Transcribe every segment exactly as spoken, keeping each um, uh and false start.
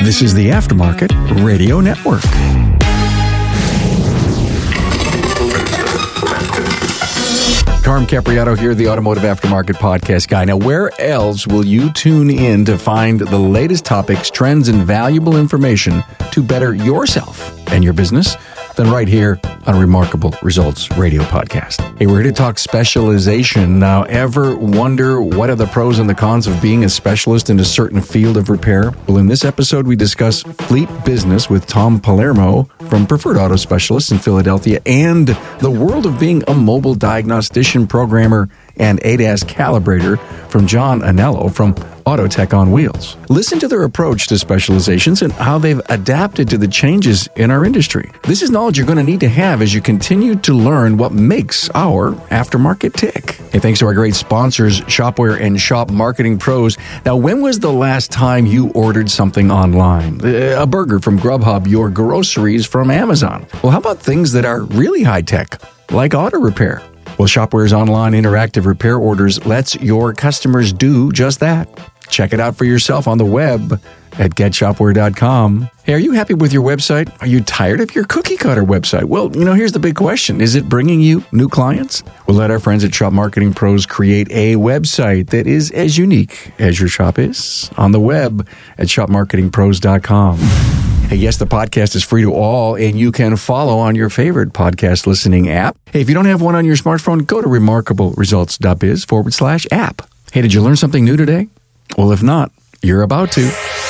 This is the Aftermarket Radio Network. Carm Capriato here, the Automotive Aftermarket Podcast Guy. Now, where else will you tune in to find the latest topics, trends, and valuable information to better yourself and your business than right here on Remarkable Results Radio Podcast? Hey, we're here to talk specialization. Now, ever wonder what are the pros and the cons of being a specialist in a certain field of repair? Well, in this episode, we discuss fleet business with Tom Palermo from Preferred Auto Specialists in Philadelphia and the world of being a mobile diagnostician, programmer, and A D A S calibrator from John Anello from Autotech on Wheels. Listen to their approach to specializations and how they've adapted to the changes in our industry. This is knowledge you're going to need to have as you continue to learn what makes our aftermarket tick. Hey, thanks to our great sponsors, Shopware and Shop Marketing Pros. Now, when was the last time you ordered something online? A burger from Grubhub, your groceries from Amazon. Well, how about things that are really high-tech, like auto repair? Well, Shopware's online interactive repair orders lets your customers do just that. Check it out for yourself on the web at get shopware dot com. Hey, are you happy with your website? Are you tired of your cookie cutter website? Well, you know, here's the big question. Is it bringing you new clients? We'll let our friends at Shop Marketing Pros create a website that is as unique as your shop is on the web at shop marketing pros dot com. Hey, yes, the podcast is free to all, and you can follow on your favorite podcast listening app. Hey, if you don't have one on your smartphone, go to remarkable results dot biz forward slash app. Hey, did you learn something new today? Well, if not, you're about to.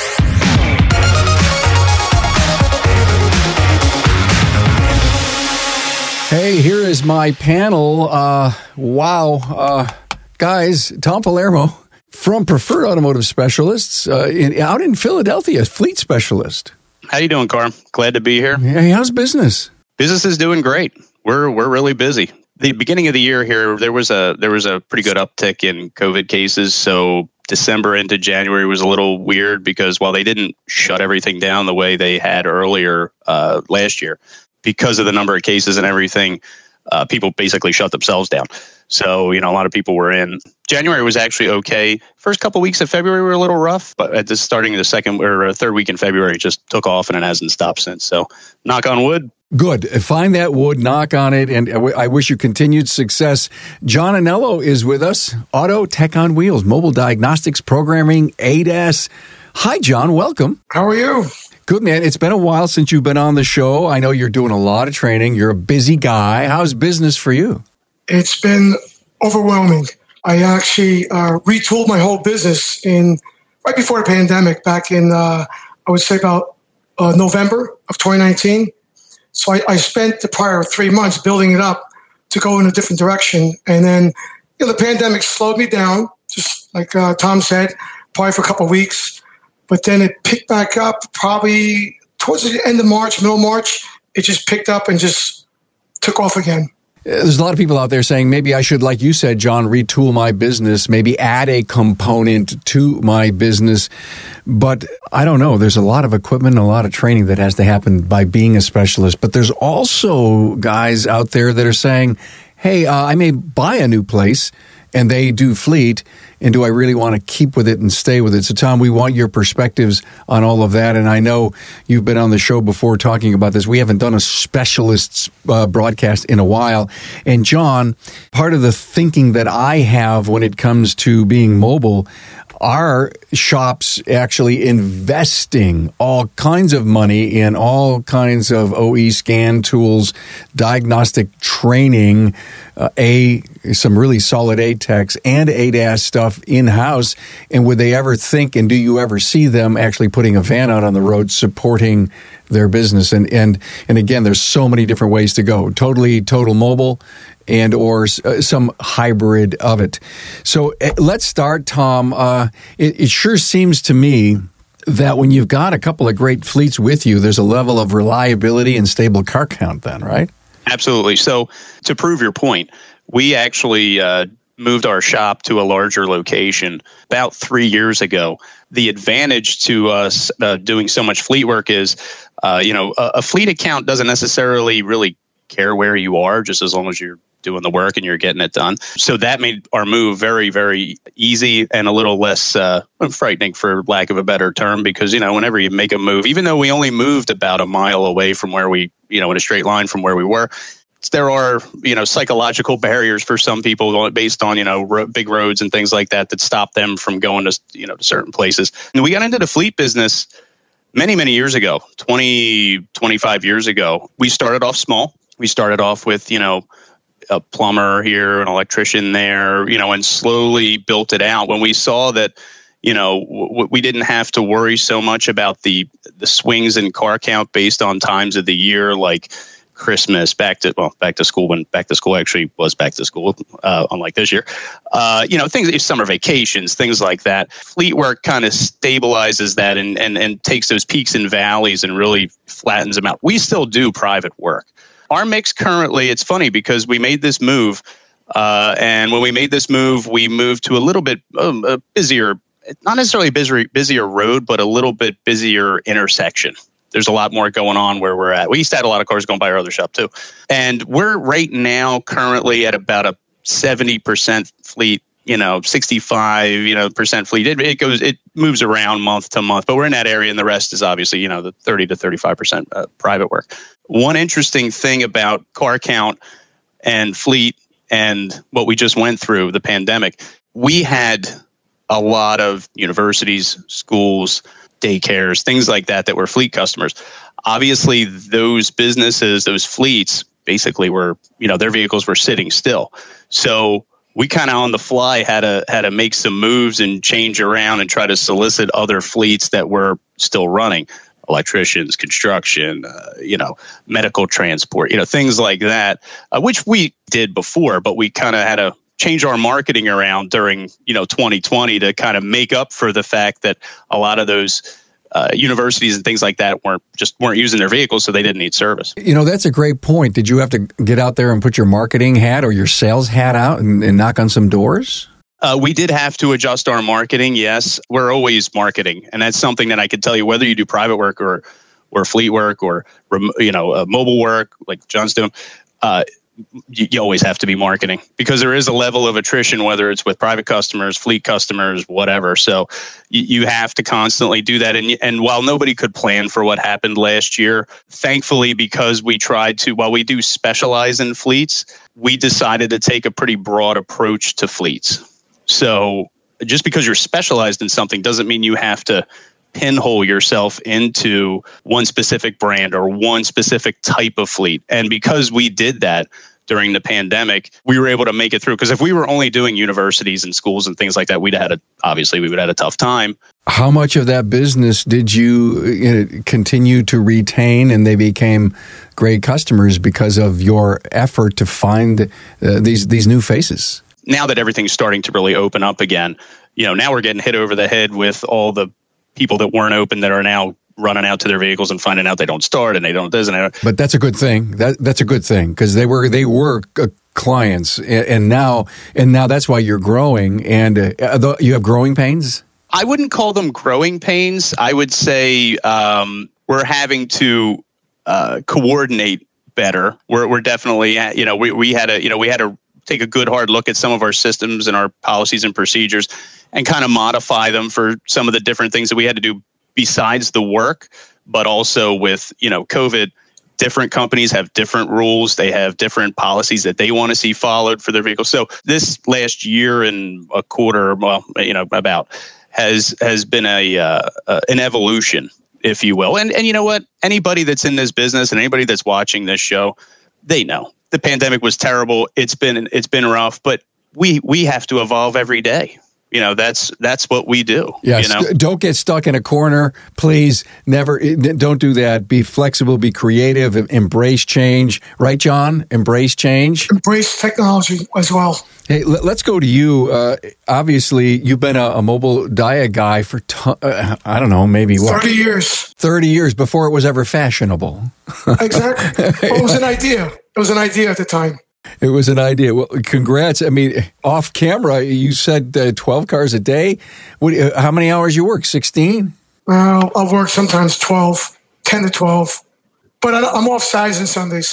Hey, here is my panel. Uh, wow. Uh, guys, Tom Palermo from Preferred Automotive Specialists uh, in, out in Philadelphia, fleet specialist. How you doing, Carm? Glad to be here. Hey, how's business? Business is doing great. We're we're really busy. The beginning of the year here, there was a there was a pretty good uptick in COVID cases. So December into January was a little weird because while they didn't shut everything down the way they had earlier uh, last year, because of the number of cases and everything, uh, people basically shut themselves down. So, you know, a lot of people were in. January was actually okay. First couple weeks of February were a little rough, but at the starting of the second or third week in February, it just took off and it hasn't stopped since. So, knock on wood. Good. Find that wood, knock on it, and I wish you continued success. John Anello is with us. Autotech on Wheels, mobile diagnostics, programming, A D A S. Hi, John. Welcome. How are you? Good, man. It's been a while since you've been on the show. I know you're doing a lot of training. You're a busy guy. How's business for you? It's been overwhelming. I actually uh, retooled my whole business in right before the pandemic, back in, uh, I would say about uh, November of twenty nineteen. So I, I spent the prior three months building it up to go in a different direction. And then you know, the pandemic slowed me down, just like uh, Tom said, probably for a couple of weeks. But then it picked back up probably towards the end of March, middle of March. It just picked up and just took off again. There's a lot of people out there saying, maybe I should, like you said, John, retool my business, maybe add a component to my business. But I don't know. There's a lot of equipment and a lot of training that has to happen by being a specialist. But there's also guys out there that are saying, hey, uh, I may buy a new place and they do fleet, and do I really want to keep with it and stay with it? So, Tom, we want your perspectives on all of that, and I know you've been on the show before talking about this. We haven't done a specialists uh, broadcast in a while, and John, part of the thinking that I have when it comes to being mobile, our shops actually investing all kinds of money in all kinds of O E scan tools, diagnostic training, uh, a some really solid A techs and A D A S stuff in-house. And would they ever think, and do you ever see them actually putting a van out on the road supporting their business? And and and again, there's so many different ways to go. Totally, total mobile, and or uh, some hybrid of it. So uh, let's start, Tom. Uh, it, it sure seems to me that when you've got a couple of great fleets with you, there's a level of reliability and stable car count then, right? Absolutely. So to prove your point, we actually uh, moved our shop to a larger location about three years ago. The advantage to us uh, doing so much fleet work is, uh, you know, a, a fleet account doesn't necessarily really care where you are, just as long as you're doing the work and you're getting it done. So that made our move very, very easy and a little less uh, frightening, for lack of a better term, because, you know, whenever you make a move, even though we only moved about a mile away from where we, you know, in a straight line from where we were, there are, you know, psychological barriers for some people based on, you know, ro- big roads and things like that that stop them from going to, you know, to certain places. And we got into the fleet business many, many years ago, twenty, twenty-five years ago. We started off small. We started off with, you know, a plumber here, an electrician there, you know, and slowly built it out. When we saw that, you know, w- we didn't have to worry so much about the the swings in car count based on times of the year, like Christmas, back to well, back to school when back to school actually was back to school, uh, unlike this year. Uh, you know, things, summer vacations, things like that. Fleet work kind of stabilizes that and and and takes those peaks and valleys and really flattens them out. We still do private work. Our mix currently, it's funny because we made this move, uh, and when we made this move, we moved to a little bit um, a busier, not necessarily a busier, busier road, but a little bit busier intersection. There's a lot more going on where we're at. We used to have a lot of cars going by our other shop too. And we're right now currently at about a seventy percent fleet, you know, sixty-five, you know, percent fleet. It, it goes, it moves around month to month, but we're in that area, and the rest is obviously, you know, the thirty to thirty-five percent uh, private work. One interesting thing about car count and fleet and what we just went through, the pandemic, we had a lot of universities, schools, daycares, things like that, that were fleet customers. Obviously, those businesses, those fleets, basically were, you know, their vehicles were sitting still. So we kind of on the fly had to had to make some moves and change around and try to solicit other fleets that were still running. Electricians, construction, uh, you know, medical transport, you know, things like that, uh, which we did before, but we kind of had to change our marketing around during, you know, twenty twenty to kind of make up for the fact that a lot of those uh, universities and things like that weren't just weren't using their vehicles, so they didn't need service. You know, that's a great point. Did you have to get out there and put your marketing hat or your sales hat out and, and knock on some doors? Uh, we did have to adjust our marketing. Yes, we're always marketing, and that's something that I could tell you, whether you do private work or or fleet work or you know uh, mobile work like John's doing. Uh, you, you always have to be marketing because there is a level of attrition, whether it's with private customers, fleet customers, whatever. So you, you have to constantly do that. And and while nobody could plan for what happened last year, thankfully, because we tried to, while we do specialize in fleets, we decided to take a pretty broad approach to fleets. So just because you're specialized in something doesn't mean you have to pinhole yourself into one specific brand or one specific type of fleet. And because we did that during the pandemic, we were able to make it through. Because if we were only doing universities and schools and things like that, we'd had a, obviously we would have had a tough time. How much of that business did you, you know, continue to retain and they became great customers because of your effort to find uh, these these new faces? Now that everything's starting to really open up again, you know, now we're getting hit over the head with all the people that weren't open that are now running out to their vehicles and finding out they don't start and they don't this and that. But that's a good thing. That that's a good thing because they were they were uh, clients, and, and now and now that's why you're growing. And uh, you have growing pains. I wouldn't call them growing pains. I would say um, we're having to uh, coordinate better. We're we're definitely you know we we had a you know we had to take a good hard look at some of our systems and our policies and procedures and kind of modify them for some of the different things that we had to do besides the work, but also with, you know, COVID, different companies have different rules. They have different policies that they want to see followed for their vehicles. So this last year and a quarter, well, you know, about has, has been a, uh, uh, an evolution, if you will. And, and you know what, anybody that's in this business and anybody that's watching this show, they know. The pandemic was terrible. It's been it's been rough, but we we have to evolve every day. You know, that's that's what we do. Yes. You know? Don't get stuck in a corner. Please never don't do that. Be flexible, be creative, embrace change. Right, John? Embrace change. Embrace technology as well. Hey, let's go to you. Uh, obviously, you've been a, a mobile dia guy for, t- uh, I don't know, maybe what? thirty years. thirty years before it was ever fashionable. Exactly. Well, it was an idea. It was an idea at the time. It was an idea. Well, congrats. I mean, off camera, you said uh, twelve cars a day. What, uh, how many hours you work? sixteen? Well, I'll work sometimes twelve, ten to twelve. But I, I'm off Saturdays and Sundays.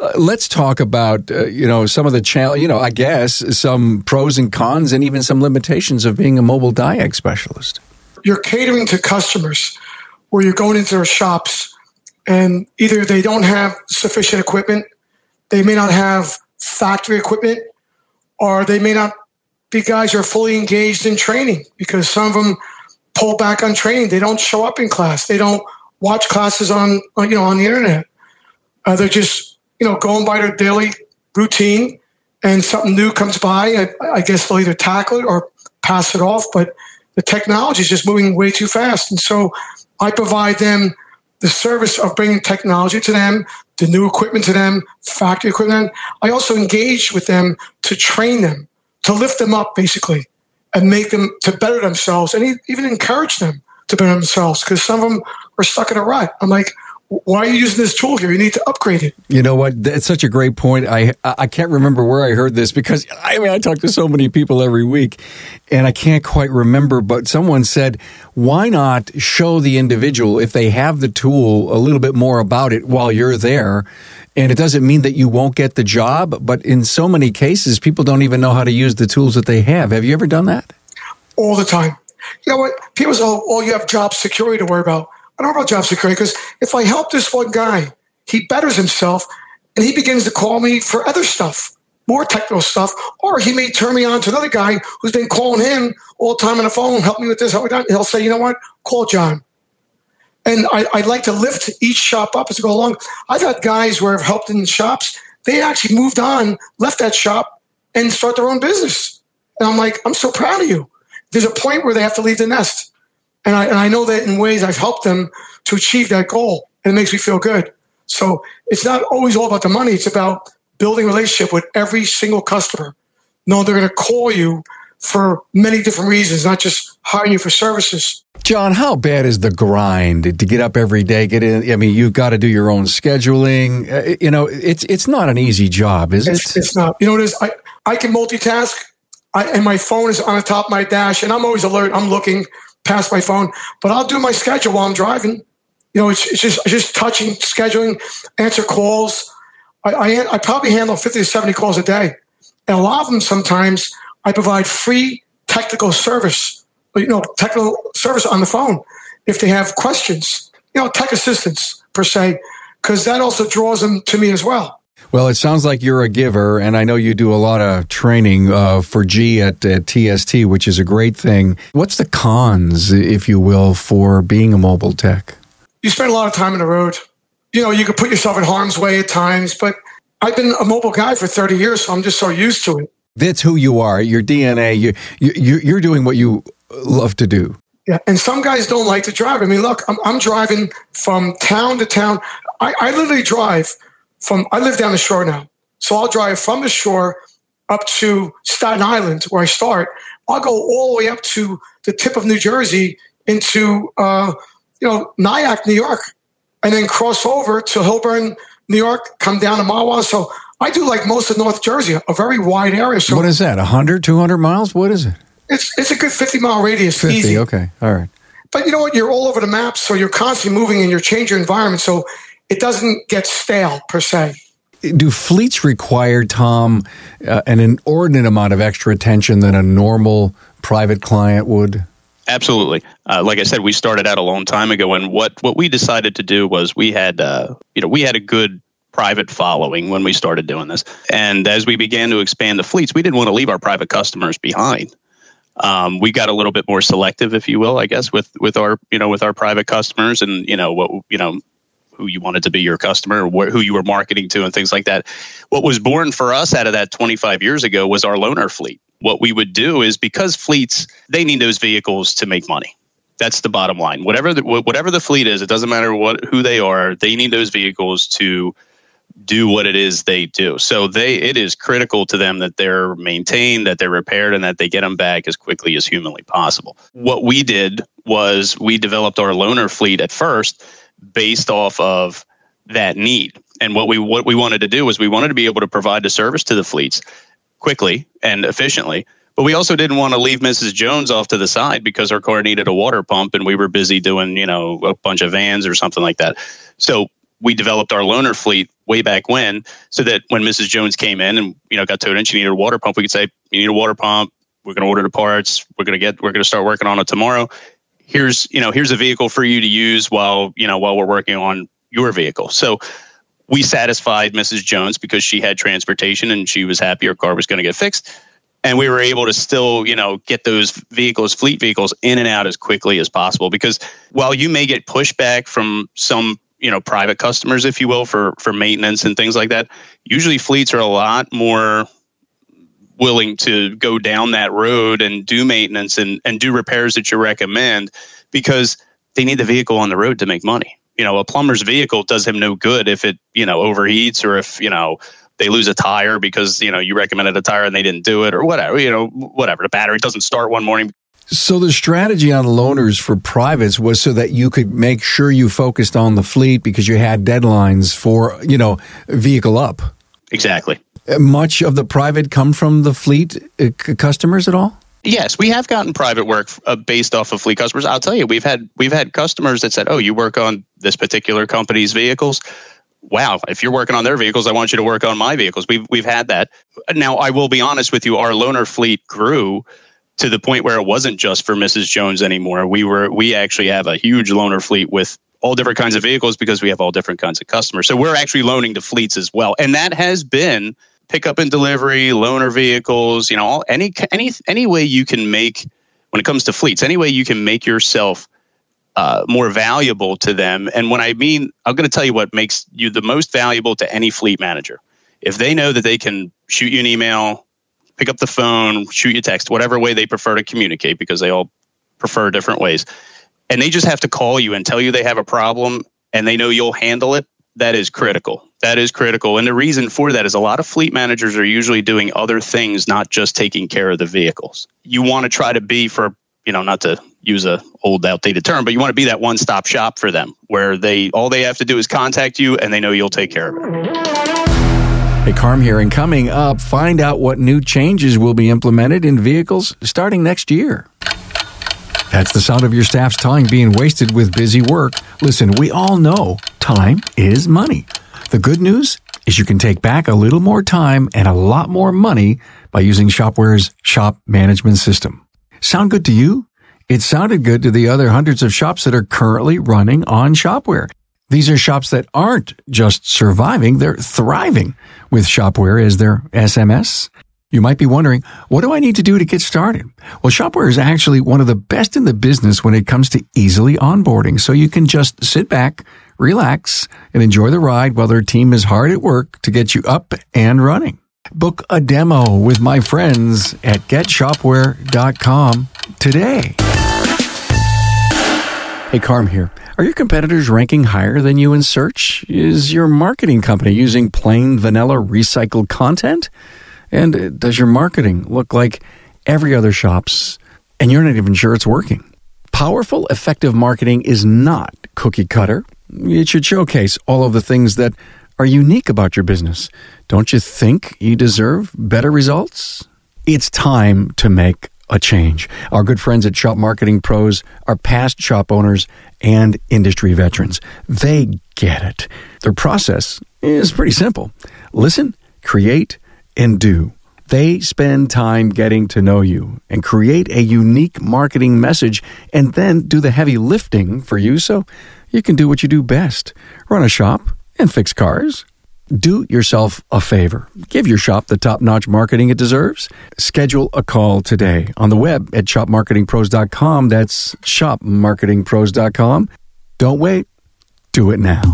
Uh, let's talk about, uh, you know, some of the, channel, you know, I guess some pros and cons and even some limitations of being a mobile diag specialist. You're catering to customers where you're going into their shops and either they don't have sufficient equipment, they may not have factory equipment, or they may not be guys who are fully engaged in training because some of them pull back on training. They don't show up in class. They don't watch classes on, on you know, on the internet. Uh, they're just, you know, going by their daily routine, and something new comes by. I, I guess they'll either tackle it or pass it off, but the technology is just moving way too fast. And so I provide them the service of bringing technology to them, the new equipment to them, factory equipment. I also engage with them to train them, to lift them up, basically, and make them to better themselves, and even encourage them to better themselves, because some of them are stuck in a rut. I'm like, why are you using this tool here? You need to upgrade it. You know what? That's such a great point. I I can't remember where I heard this because, I mean, I talk to so many people every week, and I can't quite remember, but someone said, why not show the individual, if they have the tool, a little bit more about it while you're there? And it doesn't mean that you won't get the job, but in so many cases, people don't even know how to use the tools that they have. Have you ever done that? All the time. You know what? People say, oh, oh, you have job security to worry about. I don't know about job security, because if I help this one guy, he betters himself and he begins to call me for other stuff, more technical stuff, or he may turn me on to another guy who's been calling him all the time on the phone, help me with this, help me with that. He'll say, you know what, call John. And I, I like to lift each shop up as I go along. I've had guys where I've helped in shops, they actually moved on, left that shop, and start their own business. And I'm like, I'm so proud of you. There's a point where they have to leave the nest. And I, and I know that in ways I've helped them to achieve that goal, and it makes me feel good. So it's not always all about the money. It's about building a relationship with every single customer. No, they're going to call you for many different reasons, not just hiring you for services. John, how bad is the grind to get up every day, get in? I mean, you've got to do your own scheduling. Uh, you know, it's it's not an easy job, is it's, it? It's not. You know what it is? I, I can multitask, I, and my phone is on the top of my dash, and I'm always alert. I'm looking past my phone, but I'll do my schedule while I'm driving. You know, it's, it's just it's just touching, scheduling, answer calls. I, I I probably handle fifty to seventy calls a day. And a lot of them, sometimes I provide free technical service, you know, technical service on the phone if they have questions, you know, tech assistance per se, because that also draws them to me as well. Well, it sounds like you're a giver, and I know you do a lot of training uh, for G at, at T S T, which is a great thing. What's the cons, if you will, for being a mobile tech? You spend a lot of time on the road. You know, you could put yourself in harm's way at times, but I've been a mobile guy for thirty years, so I'm just so used to it. That's who you are, your D N A. You, you, you're doing what you love to do. Yeah, and some guys don't like to drive. I mean, look, I'm, I'm driving from town to town. I, I literally drive from, I live down the shore now. So I'll drive from the shore up to Staten Island, where I start. I'll go all the way up to the tip of New Jersey into, uh, you know, Nyack, New York, and then cross over to Hilburn, New York, come down to Mahwah. So I do like most of North Jersey, a very wide area. So what is that, one hundred, two hundred miles? What is it? It's it's a good fifty-mile radius. fifty, easy. Okay, all right. But you know what? You're all over the map, so you're constantly moving and you're changing your environment, so it doesn't get stale, per se. Do fleets require, Tom, uh, an inordinate amount of extra attention than a normal private client would? Absolutely. Uh, like I said, we started out a long time ago, and what, what we decided to do was we had, uh, you know, we had a good private following when we started doing this. And as we began to expand the fleets, we didn't want to leave our private customers behind. Um, we got a little bit more selective, if you will, I guess, with, with our, you know, with our private customers, and, you know, what, you know, who you wanted to be your customer, or wh- who you were marketing to, and things like that. What was born for us out of that twenty-five years ago was our loaner fleet. What we would do is, because fleets, they need those vehicles to make money. That's the bottom line. Whatever the, whatever the fleet is, it doesn't matter what who they are. They need those vehicles to do what it is they do. So they, it is critical to them that they're maintained, that they're repaired, and that they get them back as quickly as humanly possible. What we did was we developed our loaner fleet at first based off of that need. And what we what we wanted to do was we wanted to be able to provide the service to the fleets quickly and efficiently. But we also didn't want to leave Missus Jones off to the side because her car needed a water pump and we were busy doing, you know, a bunch of vans or something like that. So we developed our loaner fleet way back when, so that when Missus Jones came in and, you know, got towed in, she needed a water pump, we could say, you need a water pump. We're going to order the parts. We're going to get, we're going to start working on it tomorrow. Here's, you know, here's a vehicle for you to use while, you know, while we're working on your vehicle. So we satisfied Missus Jones because she had transportation and she was happy her car was going to get fixed. And we were able to still, you know, get those vehicles, fleet vehicles, in and out as quickly as possible. Because while you may get pushback from some, you know, private customers, if you will, for, for maintenance and things like that, usually fleets are a lot more willing to go down that road and do maintenance and, and do repairs that you recommend, because they need the vehicle on the road to make money. You know, a plumber's vehicle does him no good if it, you know, overheats, or if, you know, they lose a tire because, you know, you recommended a tire and they didn't do it, or whatever, you know, whatever. The battery doesn't start one morning. So the strategy on loaners for privates was so that you could make sure you focused on the fleet because you had deadlines for, you know, vehicle up. Exactly. Much of the private come from the fleet uh, c- customers at all? Yes, we have gotten private work uh, based off of fleet customers. I'll tell you, we've had we've had customers that said, "Oh, you work on this particular company's vehicles. Wow, if you're working on their vehicles, I want you to work on my vehicles." We've we've had that. Now, I will be honest with you, our loaner fleet grew to the point where it wasn't just for Missus Jones anymore. We were we actually have a huge loaner fleet with all different kinds of vehicles because we have all different kinds of customers. So we're actually loaning to fleets as well, and that has been pickup and delivery, loaner vehicles, you know, all, any any any way you can make, when it comes to fleets, any way you can make yourself uh, more valuable to them. And when I mean, I'm going to tell you what makes you the most valuable to any fleet manager. If they know that they can shoot you an email, pick up the phone, shoot you a text, whatever way they prefer to communicate, because they all prefer different ways, and they just have to call you and tell you they have a problem and they know you'll handle it, that is critical. That is critical. And the reason for that is a lot of fleet managers are usually doing other things, not just taking care of the vehicles. You want to try to be, for, you know, not to use a old outdated term, but you want to be that one-stop shop for them, where they all they have to do is contact you and they know you'll take care of it. Hey, Carm here, and coming up, find out what new changes will be implemented in vehicles starting next year. That's the sound of your staff's time being wasted with busy work. Listen, we all know time is money. The good news is you can take back a little more time and a lot more money by using Shopware's shop management system. Sound good to you? It sounded good to the other hundreds of shops that are currently running on Shopware. These are shops that aren't just surviving, they're thriving with Shopware as their S M S. You might be wondering, what do I need to do to get started? Well, Shopware is actually one of the best in the business when it comes to easily onboarding, so you can just sit back, relax, and enjoy the ride while their team is hard at work to get you up and running. Book a demo with my friends at get shopware dot com today. Hey, Carm here. Are your competitors ranking higher than you in search? Is your marketing company using plain vanilla recycled content? And does your marketing look like every other shop's, and you're not even sure it's working? Powerful, effective marketing is not cookie cutter. It should showcase all of the things that are unique about your business. Don't you think you deserve better results? It's time to make a change. Our good friends at Shop Marketing Pros are past shop owners and industry veterans. They get it. Their process is pretty simple. Listen, create, and do. They spend time getting to know you and create a unique marketing message, and then do the heavy lifting for you so you can do what you do best. Run a shop and fix cars. Do yourself a favor. Give your shop the top-notch marketing it deserves. Schedule a call today on the web at shop marketing pros dot com. That's shop marketing pros dot com. Don't wait. Do it now.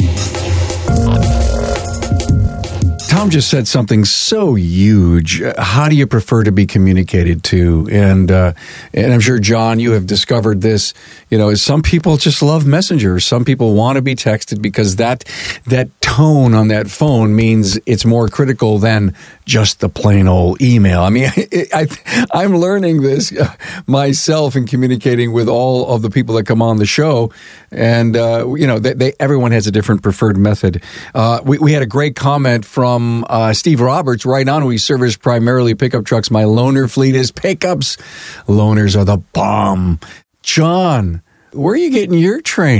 Tom just said something so huge. How do you prefer to be communicated to? And uh, and I'm sure, John, you have discovered this. You know, some people just love Messenger. Some people want to be texted because that that tone on that phone means it's more critical than just the plain old email. I mean, I, I, I'm learning this myself in communicating with all of the people that come on the show. And, uh, you know, they, they, everyone has a different preferred method. Uh, we, we had a great comment from uh, Steve Roberts right on. We service primarily pickup trucks. My loaner fleet is pickups. Loaners are the bomb. John, where are you getting your training?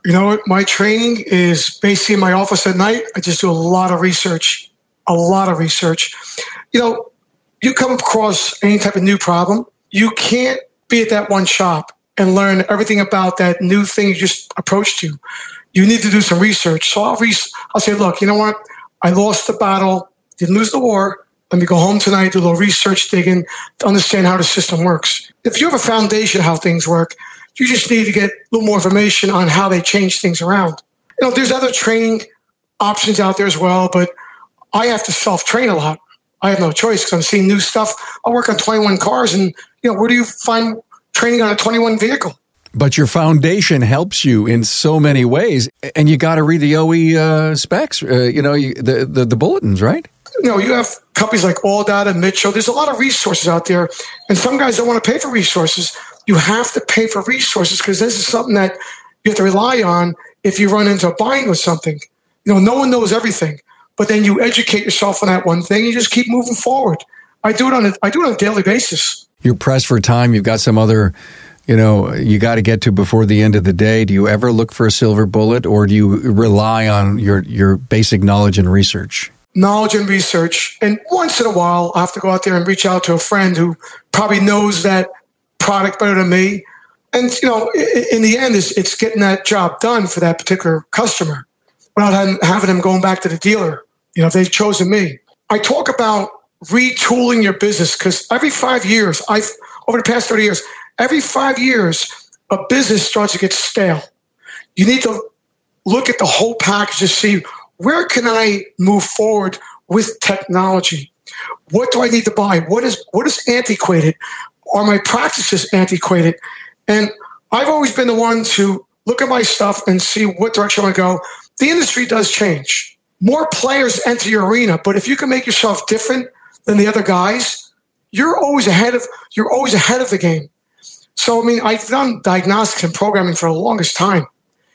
You know what? My training is basically in my office at night. I just do a lot of research, a lot of research. You know, you come across any type of new problem, you can't be at that one shop and learn everything about that new thing you just approached to. You need to do some research. So I'll, re- I'll say, look, you know what? I lost the battle, didn't lose the war. Let me go home tonight, do a little research digging to understand how the system works. If you have a foundation of how things work, you just need to get a little more information on how they change things around. You know, there's other training options out there as well, but I have to self-train a lot. I have no choice because I'm seeing new stuff. I work on twenty-one cars, and you know, where do you find training on a twenty-one vehicle? But your foundation helps you in so many ways, and you got to read the O E uh, specs, uh, you know, you, the, the the bulletins, right? You know, you have companies like AllData, Mitchell. There's a lot of resources out there, and some guys don't want to pay for resources. You have to pay for resources because this is something that you have to rely on if you run into a bind with something. You know, no one knows everything, but then you educate yourself on that one thing. You just keep moving forward. I do it on a, I do it on a daily basis. You're pressed for time. You've got some other, you know, you got to get to before the end of the day. Do you ever look for a silver bullet, or do you rely on your, your basic knowledge and research? Knowledge and research. And once in a while, I have to go out there and reach out to a friend who probably knows that product better than me. And, you know, in the end, it's, it's getting that job done for that particular customer without having them going back to the dealer. You know, if they've chosen me. I talk about retooling your business because every five years, I've over the past thirty years, every five years, a business starts to get stale. You need to look at the whole package to see where can I move forward with technology? What do I need to buy? What is what is antiquated? Are my practices antiquated? And I've always been the one to look at my stuff and see what direction I want to go. The industry does change. More players enter your arena, but if you can make yourself different than the other guys, you're always ahead of you're always ahead of the game. So I mean, I've done diagnostics and programming for the longest time.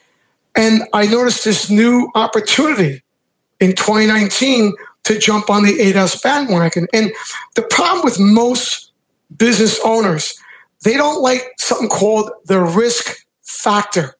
And I noticed this new opportunity in twenty nineteen to jump on the A D A S bandwagon. And the problem with most business owners, they don't like something called the risk factor.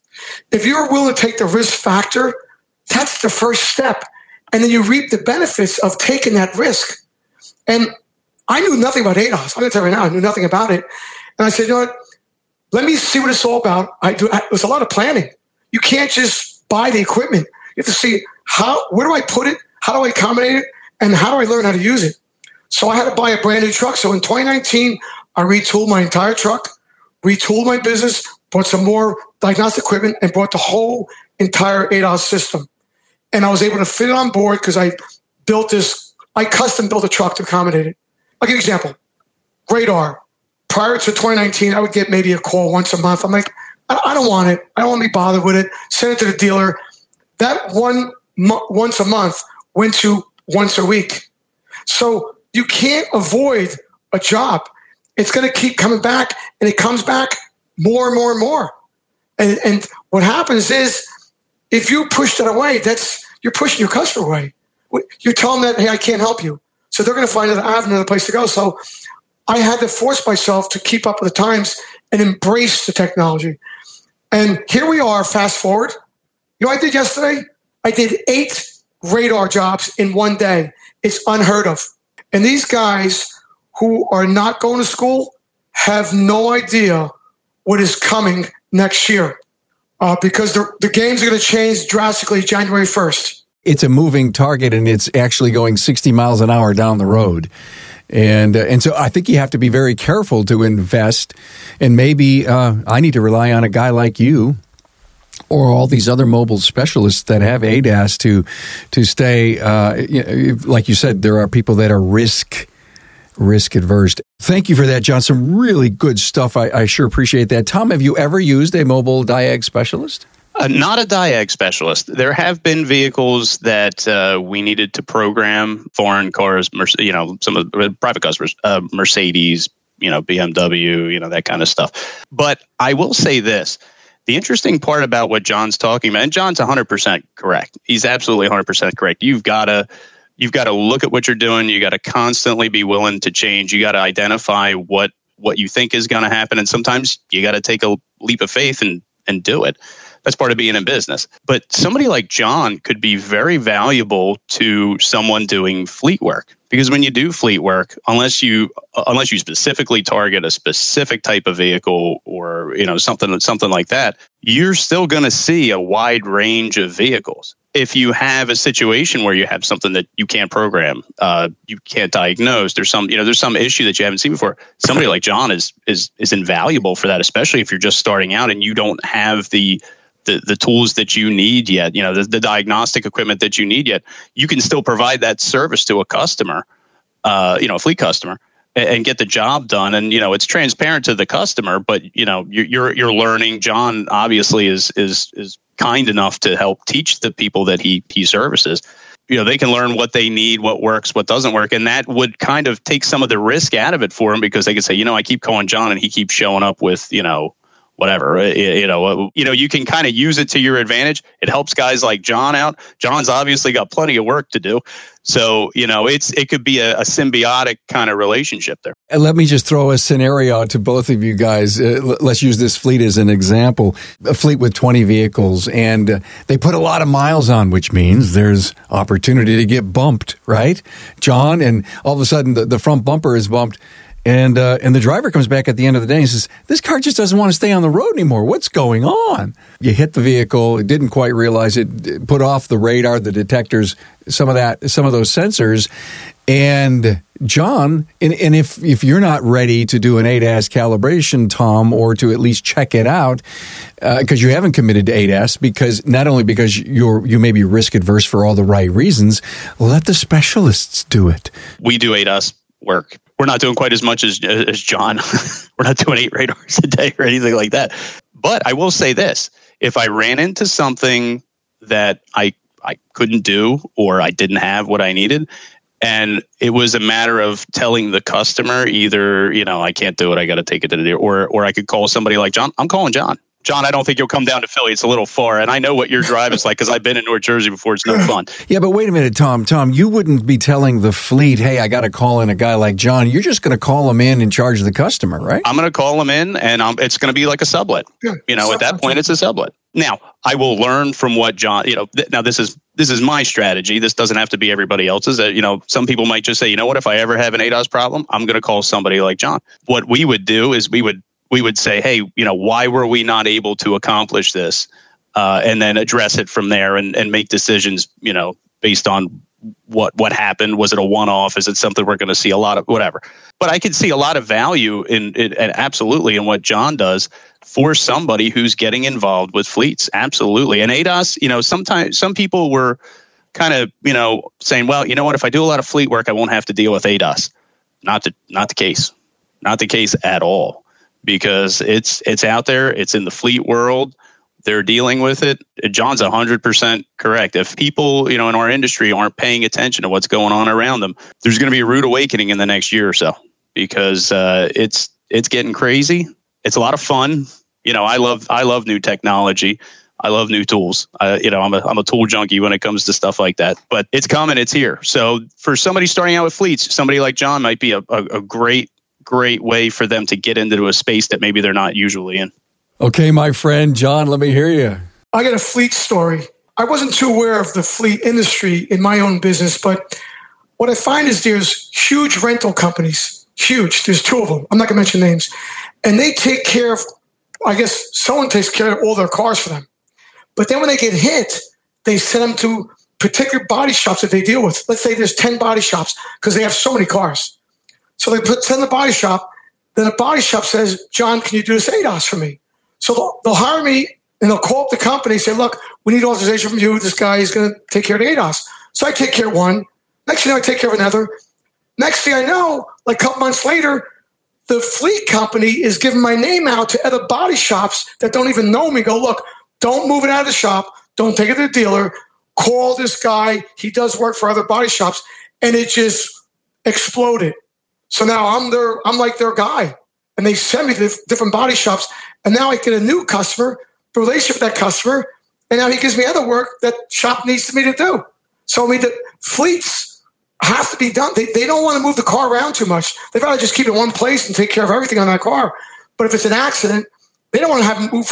If you're willing to take the risk factor, that's the first step. And then you reap the benefits of taking that risk. And I knew nothing about A D A S. I'm going to tell you right now, I knew nothing about it. And I said, you know what? Let me see what it's all about. I do. It was a lot of planning. You can't just buy the equipment. You have to see how, where do I put it? How do I accommodate it? And how do I learn how to use it? So I had to buy a brand new truck. So in twenty nineteen, I retooled my entire truck, retooled my business, bought some more diagnostic equipment, and bought the whole entire A D A S system. And I was able to fit it on board because I built this, I custom built a truck to accommodate it. I'll give you an example. Radar. Prior to twenty nineteen, I would get maybe a call once a month. I'm like, I don't want it. I don't want to be bothered with it. Send it to the dealer. That one mo- once a month went to once a week. So you can't avoid a job. It's going to keep coming back, and it comes back more and more and more. And, and what happens is, if you push that away, that's you're pushing your customer away. You're telling them that, hey, I can't help you. So they're going to find another avenue, another place to go. So I had to force myself to keep up with the times and embrace the technology. And here we are, fast forward. You know what I did yesterday? I did eight radar jobs in one day. It's unheard of. And these guys who are not going to school have no idea what is coming next year uh, because the, the games are going to change drastically January first. It's a moving target, and it's actually going sixty miles an hour down the road. And uh, and so I think you have to be very careful to invest. And maybe uh, I need to rely on a guy like you or all these other mobile specialists that have A D A S to to stay. Uh, you know, like you said, there are people that are risk risk adverse. Thank you for that, John. Some really good stuff. I, I sure appreciate that. Tom, have you ever used a mobile diag specialist? Uh, not a diag specialist. There have been vehicles that uh, we needed to program, foreign cars, you know, some of the private customers, uh, Mercedes, you know, B M W, you know, that kind of stuff. But I will say this. The interesting part about what John's talking about, and John's one hundred percent correct. He's absolutely one hundred percent correct. You've got to you've got to look at what you're doing. You got to constantly be willing to change. You got to identify what what you think is going to happen. And sometimes you got to take a leap of faith and and do it. That's part of being in business. But somebody like John could be very valuable to someone doing fleet work, because when you do fleet work, unless you unless you specifically target a specific type of vehicle or you know something something like that, you're still going to see a wide range of vehicles. If you have a situation where you have something that you can't program, uh, you can't diagnose, there's some you know there's some issue that you haven't seen before. Somebody like John is is is invaluable for that, especially if you're just starting out and you don't have the The, the tools that you need yet, you know, the, the diagnostic equipment that you need yet. You can still provide that service to a customer, uh, you know, a fleet customer, and, and get the job done. And you know, it's transparent to the customer, but you know, you're you're, you're learning. John obviously is is is kind enough to help teach the people that he he services. You know, they can learn what they need, what works, what doesn't work, and that would kind of take some of the risk out of it for them, because they can say, you know, I keep calling John and he keeps showing up with, you know, whatever, you know, you know, you can kind of use it to your advantage. It helps guys like John out. John's obviously got plenty of work to do. So, you know, it's, it could be a, a symbiotic kind of relationship there. And let me just throw a scenario to both of you guys. Uh, let's use this fleet as an example. A fleet with twenty vehicles, and uh, they put a lot of miles on, which means there's opportunity to get bumped, right? John, and all of a sudden the, the front bumper is bumped. And uh, and the driver comes back at the end of the day and says, this car just doesn't want to stay on the road anymore. What's going on? You hit the vehicle, it didn't quite realize it, it put off the radar, the detectors, some of that, some of those sensors. And John, and, and if, if you're not ready to do an A D A S calibration, Tom, or to at least check it out, because uh, you haven't committed to A D A S, because not only because you're you may be risk adverse for all the right reasons, let the specialists do it. We do A D A S work. We're not doing quite as much as as John. We're not doing eight radars a day or anything like that. But I will say this: if I ran into something that I I couldn't do, or I didn't have what I needed, and it was a matter of telling the customer either, you know, I can't do it, I got to take it to the dealer, or or I could call somebody like John. I'm calling John. John, I don't think you'll come down to Philly. It's a little far. And I know what your drive is like, because I've been in North Jersey before. It's no fun. Yeah, but wait a minute, Tom. Tom, you wouldn't be telling the fleet, hey, I got to call in a guy like John. You're just going to call him in and charge the customer, right? I'm going to call him in, and I'm, it's going to be like a sublet. Yeah, you know, at that point, it's a sublet. Now, I will learn from what John, you know, th- now this is this is my strategy. This doesn't have to be everybody else's. Uh, you know, some people might just say, you know what, if I ever have an A D A S problem, I'm going to call somebody like John. What we would do is we would we would say, hey, you know, why were we not able to accomplish this? Uh, and then address it from there, and, and make decisions, you know, based on what what happened. Was it a one-off? Is it something we're going to see a lot of? Whatever. But I can see a lot of value in it, absolutely, in what John does for somebody who's getting involved with fleets. Absolutely. And A D A S, you know, sometimes some people were kind of, you know, saying, well, you know what, if I do a lot of fleet work, I won't have to deal with A D A S. Not the, not the case. Not the case at all. Because it's it's out there. It's in the fleet world. They're dealing with it. John's one hundred percent correct. If people, you know, in our industry aren't paying attention to what's going on around them, there's going to be a rude awakening in the next year or so, because uh, it's it's getting crazy. It's a lot of fun. You know, I love I love new technology. I love new tools. Uh, you know, I'm a I'm a tool junkie when it comes to stuff like that. But it's coming. It's here. So for somebody starting out with fleets, somebody like John might be a, a, a great great way for them to get into a space that maybe they're not usually in. Okay, my friend John, let me hear you. I got a fleet story. I wasn't too aware of the fleet industry in my own business, but what I find is there's huge rental companies, huge. There's two of them. I'm not going to mention names. And they take care of, I guess someone takes care of all their cars for them. But then when they get hit, they send them to particular body shops that they deal with. Let's say there's ten body shops because they have so many cars. So they put, send the body shop. Then the body shop says, John, can you do this A D A S for me? So they'll, they'll hire me, and they'll call up the company and say, look, we need authorization from you. This guy is going to take care of the A D A S. So I take care of one. Next thing I take care of another. Next thing I know, like a couple months later, the fleet company is giving my name out to other body shops that don't even know me. Go, look, don't move it out of the shop. Don't take it to the dealer. Call this guy. He does work for other body shops. And it just exploded. So now I'm their, I'm like their guy. And they send me to different body shops. And now I get a new customer, the relationship with that customer. And now he gives me other work that shop needs me to do. So I mean, the fleets have to be done. They, they don't want to move the car around too much. They'd rather just keep it in one place and take care of everything on that car. But if it's an accident, they don't want to have it move from the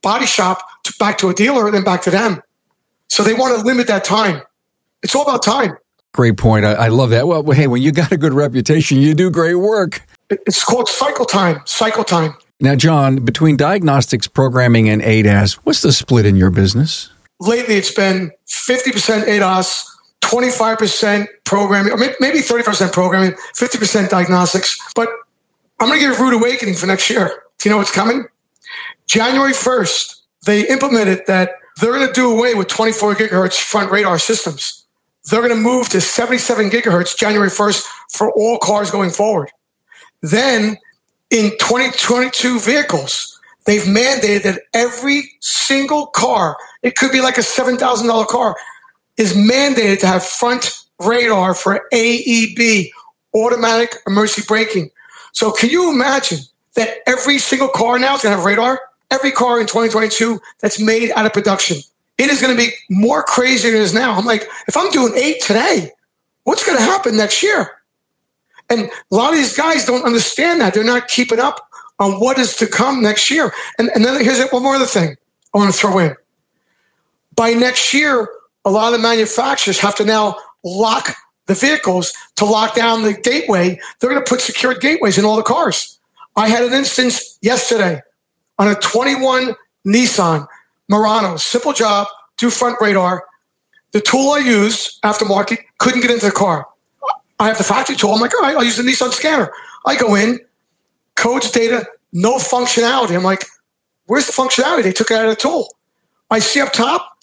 body shop to back to a dealer and then back to them. So they want to limit that time. It's all about time. Great point. I, I love that. Well, hey, when you got a good reputation, you do great work. It's called cycle time, cycle time. Now, John, between diagnostics, programming, and A D A S, what's the split in your business? Lately, it's been fifty percent A D A S, twenty-five percent programming, or maybe thirty percent programming, fifty percent diagnostics. But I'm going to give a rude awakening for next year. Do you know what's coming? January first, they implemented that they're going to do away with twenty-four gigahertz front radar systems. They're going to move to seventy-seven gigahertz January first for all cars going forward. Then in twenty twenty-two vehicles, they've mandated that every single car, it could be like a seven thousand dollars car, is mandated to have front radar for A E B, automatic emergency braking. So can you imagine that every single car now is going to have radar? Every car in twenty twenty-two that's made out of production. It is going to be more crazy than it is now. I'm like, if I'm doing eight today, what's going to happen next year? And a lot of these guys don't understand that. They're not keeping up on what is to come next year. And, and then here's one more other thing I want to throw in. By next year, a lot of the manufacturers have to now lock the vehicles to lock down the gateway. They're going to put secured gateways in all the cars. I had an instance yesterday on a twenty-one Nissan Murano, simple job, do front radar. The tool I used, aftermarket, couldn't get into the car. I have the factory tool. I'm like, all right, I'll use the Nissan scanner. I go in, codes data, no functionality. I'm like, where's the functionality? They took it out of the tool. I see up top,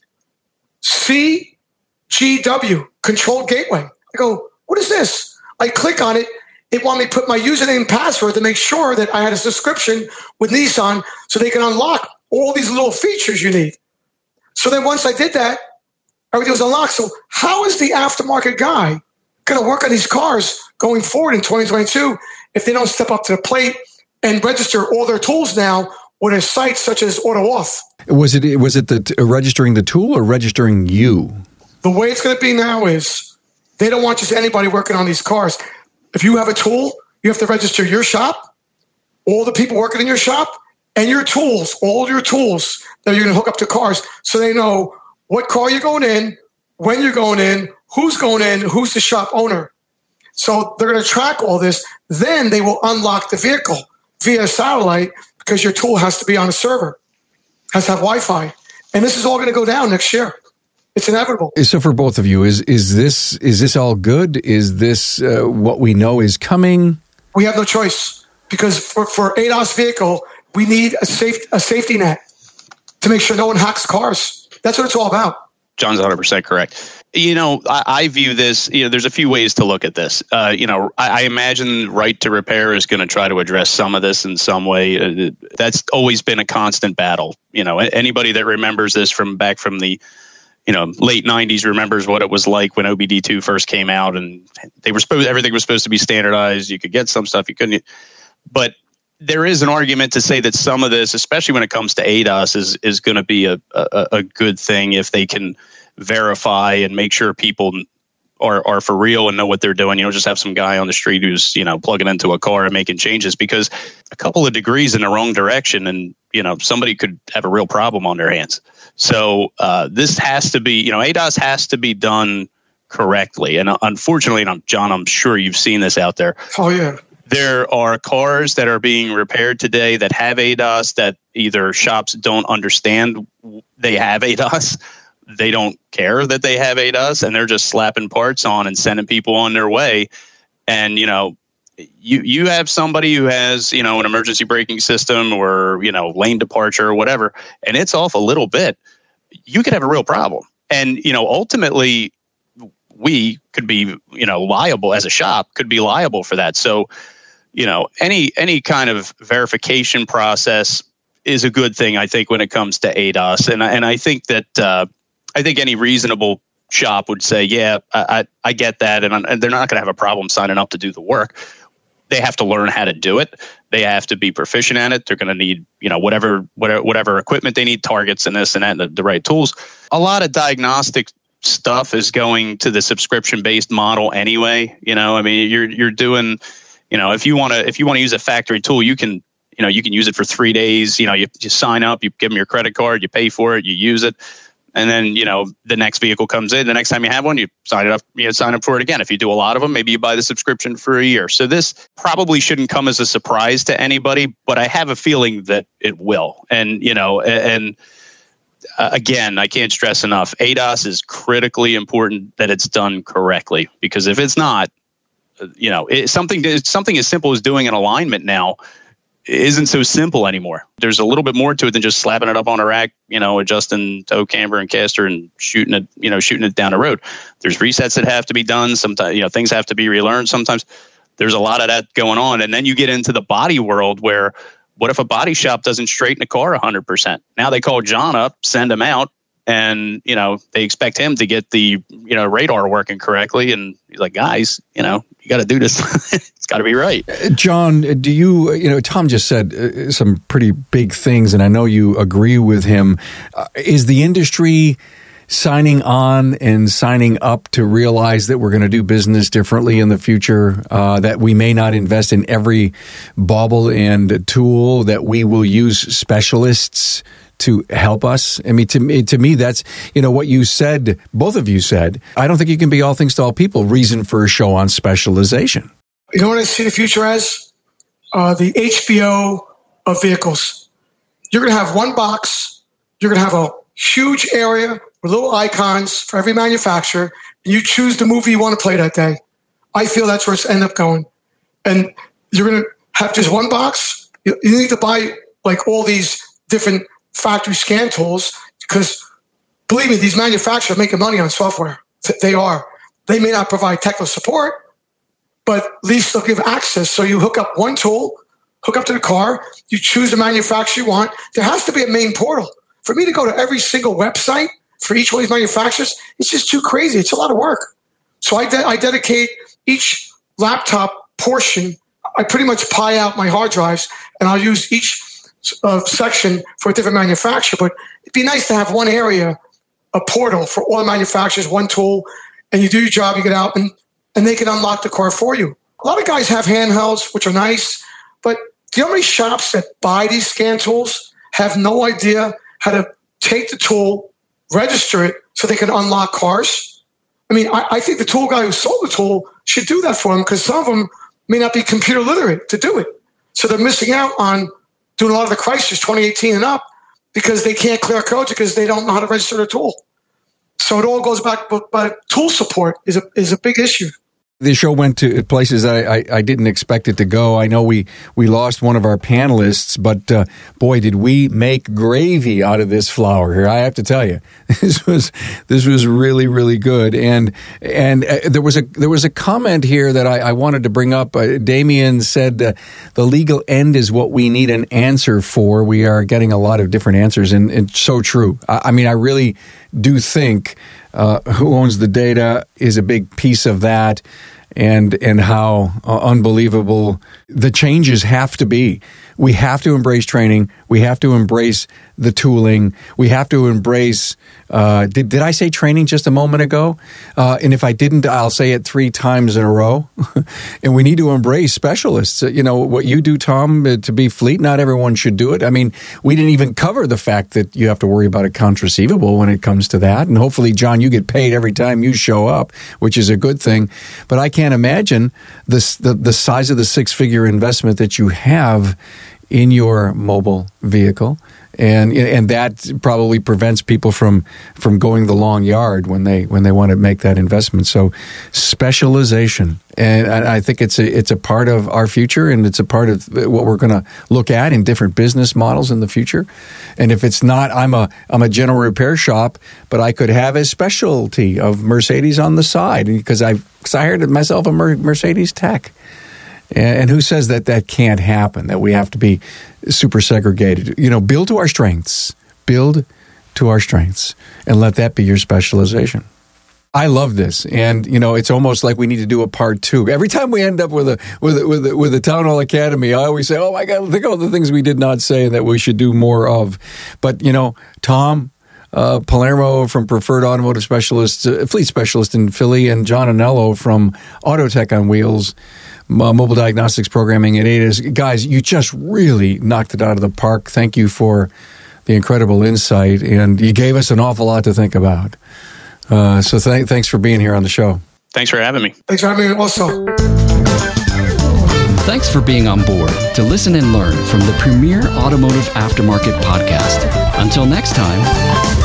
C G W, controlled gateway. I go, what is this? I click on it. It wanted me to put my username and password to make sure that I had a subscription with Nissan so they can unlock all these little features you need. So then once I did that, everything was unlocked. So how is the aftermarket guy going to work on these cars going forward in twenty twenty-two if they don't step up to the plate and register all their tools now with a site such as AutoAuth? Was it was it the t- registering the tool or registering you? The way it's going to be now is they don't want just anybody working on these cars. If you have a tool, you have to register your shop, all the people working in your shop, and your tools, all your tools that you're going to hook up to cars so they know what car you're going in, when you're going in, who's going in, who's the shop owner. So they're going to track all this. Then they will unlock the vehicle via satellite because your tool has to be on a server, has to have Wi-Fi. And this is all going to go down next year. It's inevitable. So for both of you, is is this is this all good? Is this uh, what we know is coming? We have no choice because for, for A D A S vehicle, we need a safe a safety net to make sure no one hacks cars. That's what it's all about. John's one hundred percent correct. You know, I, I view this, you know, there's a few ways to look at this. Uh, you know, I, I imagine Right to Repair is going to try to address some of this in some way. Uh, that's always been a constant battle. You know, anybody that remembers this from back from the, you know, late nineties remembers what it was like when O B D two first came out and they were supposed, everything was supposed to be standardized. You could get some stuff, you couldn't. But there is an argument to say that some of this, especially when it comes to A D A S, is is going to be a, a a good thing if they can verify and make sure people are are for real and know what they're doing. You don't just have some guy on the street who's, you know, plugging into a car and making changes, because a couple of degrees in the wrong direction and, you know, somebody could have a real problem on their hands. So uh, this has to be, you know, A D A S has to be done correctly. And uh, unfortunately, and I'm, John, I'm sure you've seen this out there. Oh, yeah. There are cars that are being repaired today that have A D A S that either shops don't understand they have A D A S. They don't care that they have A D A S, and they're just slapping parts on and sending people on their way. And, you know, you you have somebody who has, you know, an emergency braking system or, you know, lane departure or whatever, and it's off a little bit, you could have a real problem. And, you know, ultimately, we could be, you know, liable as a shop, could be liable for that. So, you know, any any kind of verification process is a good thing, I think, when it comes to A D A S. And, and I think that uh, I think any reasonable shop would say, yeah, I, I, I get that. And, and they're not going to have a problem signing up to do the work. They have to learn how to do it. They have to be proficient at it. They're going to need, you know, whatever, whatever, whatever equipment they need, targets and this and that, and the, the right tools. A lot of diagnostic stuff is going to the subscription-based model anyway. You know, I mean, you're, you're doing, you know, if you want to, if you want to use a factory tool, you can You know, you can use it for three days. You know, you just sign up, you give them your credit card, you pay for it, you use it. And then, you know, the next vehicle comes in. The next time you have one, you sign it up, you know, sign up for it again. If you do a lot of them, maybe you buy the subscription for a year. So this probably shouldn't come as a surprise to anybody, but I have a feeling that it will. And, you know, and uh, again, I can't stress enough, A D O S is critically important that it's done correctly, because if it's not, you know, it's something, it's something as simple as doing an alignment now isn't so simple anymore. There's a little bit more to it than just slapping it up on a rack, you know, adjusting toe camber and caster and shooting it, you know, shooting it down the road. There's resets that have to be done. Sometimes, you know, things have to be relearned. Sometimes there's a lot of that going on. And then you get into the body world where what if a body shop doesn't straighten a car one hundred percent? Now they call John up, send him out, and, you know, they expect him to get the, you know, radar working correctly. And he's like, guys, you know, you got to do this. It's got to be right. John, do you, you know, Tom just said uh, some pretty big things, and I know you agree with him. Uh, is the industry signing on and signing up to realize that we're going to do business differently in the future, uh, that we may not invest in every bauble and tool, that we will use specialists to help us? I mean, to me, to me, that's, you know, what you said, both of you said. I don't think you can be all things to all people. Reason for a show on specialization. You know what I see the future as? Uh, the H B O of vehicles. You're going to have one box. You're going to have a huge area with little icons for every manufacturer, and you choose the movie you want to play that day. I feel that's where it's end up going. And you're going to have just one box. You, you need to buy like all these different factory scan tools, because believe me, these manufacturers are making money on software. They are. They may not provide technical support, but at least they'll give access. So you hook up one tool, hook up to the car, you choose the manufacturer you want. There has to be a main portal. For me to go to every single website for each one of these manufacturers, it's just too crazy. It's a lot of work. So I, de- I dedicate each laptop portion. I pretty much pie out my hard drives, and I'll use each uh, section for a different manufacturer. But it'd be nice to have one area, a portal for all manufacturers, one tool, and you do your job, you get out, and, and they can unlock the car for you. A lot of guys have handhelds, which are nice, but do you know how many shops that buy these scan tools have no idea how to take the tool, register it, so they can unlock cars? I mean, I, I think the tool guy who sold the tool should do that for them, because some of them may not be computer literate to do it. So they're missing out on doing a lot of the Chryslers twenty eighteen and up because they can't clear codes because they don't know how to register their tool. So it all goes back, but, but tool support is a is a big issue. The show went to places I, I, I didn't expect it to go. I know we, we lost one of our panelists, but uh, boy, did we make gravy out of this flour here. I have to tell you, this was this was really really good. And and uh, there was a there was a comment here that I, I wanted to bring up. Uh, Damien said uh, the legal end is what we need an answer for. We are getting a lot of different answers, and it's so true. I, I mean, I really do think uh, who owns the data is a big piece of that. And and how uh, unbelievable the changes have to be. We have to embrace training. We have to embrace the tooling. We have to embrace, uh, did, did I say training just a moment ago? Uh, and if I didn't, I'll say it three times in a row. And we need to embrace specialists. You know, what you do, Tom, to be fleet, not everyone should do it. I mean, we didn't even cover the fact that you have to worry about accounts receivable when it comes to that. And hopefully, John, you get paid every time you show up, which is a good thing. But I can't imagine this, the, the size of the six-figure investment that you have in your mobile vehicle. And and that probably prevents people from, from going the long yard when they when they want to make that investment. So specialization, and I think it's a it's a part of our future, and it's a part of what we're going to look at in different business models in the future. And if it's not, I'm a I'm a general repair shop, but I could have a specialty of Mercedes on the side because I because I hired myself a Mercedes tech. And who says that that can't happen, that we have to be super segregated? You know, build to our strengths. Build to our strengths. And let that be your specialization. I love this. And, you know, it's almost like we need to do a part two. Every time we end up with a with a, with a, with a Town Hall Academy, I always say, oh, my God, think of all the things we did not say that we should do more of. But, you know, Tom uh, Palermo from Preferred Automotive Specialists, uh, Fleet Specialist in Philly, and John Anello from Autotech on Wheels. uh, mobile diagnostics programming at A D A S. Guys, you just really knocked it out of the park. Thank you for the incredible insight, and you gave us an awful lot to think about. Uh, so th- thanks for being here on the show. Thanks for having me. Thanks for having me also. Thanks for being on board to listen and learn from the premier automotive aftermarket podcast. Until next time.